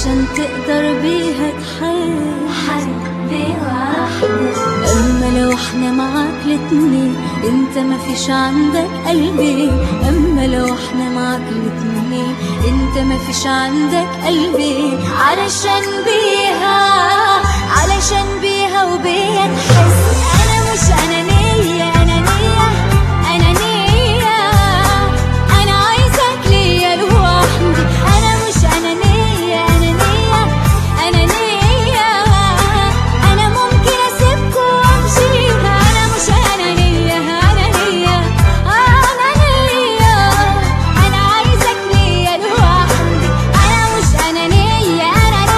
علشان تقدر بيها تحب واحدة. أما لو احنا معاك الاتنين انت مفيش عندك قلبي، أما لو احنا معاك الاتنين انت مفيش عندك قلبي. علشان بيها وبيا تحس. أنا مش أنانية أنا عايزك ليا لوحدي. أنا مش أنانية أنا ممكن أسيبكوا وأمشي. أنا مش أنانية أنا عايزك ليا لوحدي. أنا مش أنانية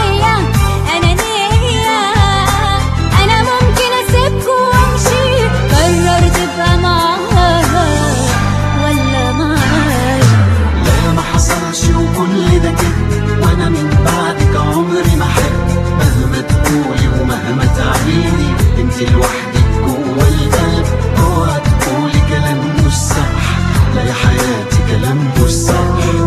أنا ممكن أسيبكوا وأمشي. قرر تبقى معاها ولا معايا؟ لا ما حصلش وكل ده كده، وانا من بعدك عمري ما حب. مهما تقولي ومهما تعيدي انت لوحدك جوه القلب. اوعى تقولي كلام مش صح، لا يا حياتي كلام مش صح.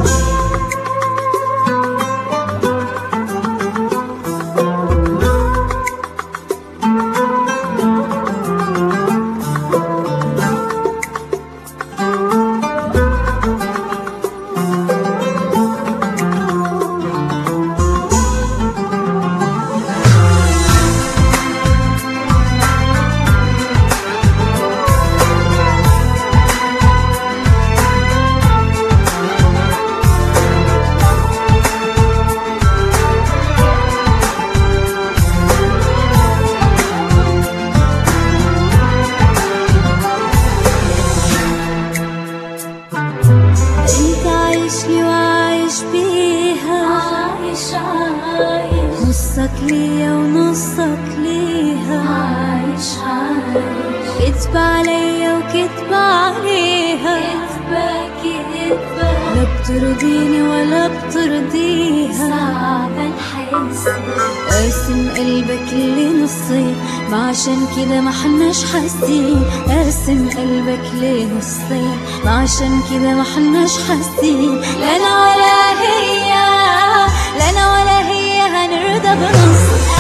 انت عايش لي وعايش بيها، نصك ليا ونصك ليها. عايش كدب عليا وكدب عليها. لا بترضيني ولا بترضيها. صعب الحس. قاسم قلبك لنصين، ما عشان كده ما حناش حاسين. قاسم قلبك لنصين، ما عشان كده ما حناش حاسين. لا انا ولا هي هنرضى بنص.